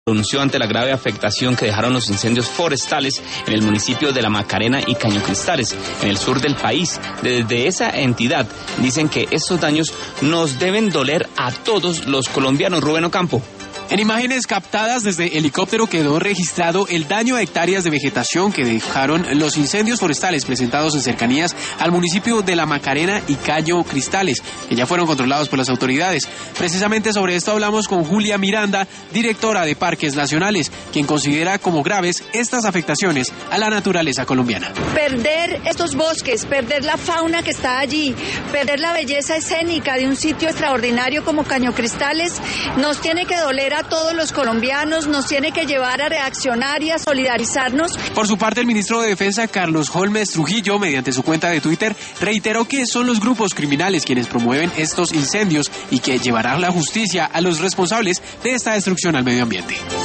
Pronunció ante la grave afectación que dejaron los incendios forestales en el municipio de La Macarena y Caño Cristales, en el sur del país. Desde esa entidad dicen que estos daños nos deben doler a todos los colombianos. Rubén Ocampo. En imágenes captadas desde helicóptero quedó registrado el daño a hectáreas de vegetación que dejaron los incendios forestales presentados en cercanías al municipio de La Macarena y Caño Cristales, que ya fueron controlados por las autoridades. Precisamente sobre esto hablamos con Julia Miranda, directora de Parques Nacionales, quien considera como graves estas afectaciones a la naturaleza colombiana. Perder estos bosques, perder la fauna que está allí, perder la belleza escénica de un sitio extraordinario como Caño Cristales, nos tiene que doler a todos los colombianos, nos tiene que llevar a reaccionar y a solidarizarnos. Por su parte, el ministro de Defensa, Carlos Holmes Trujillo, mediante su cuenta de Twitter, reiteró que son los grupos criminales quienes promueven estos incendios y que llevarán la justicia a los responsables de esta destrucción al medio ambiente.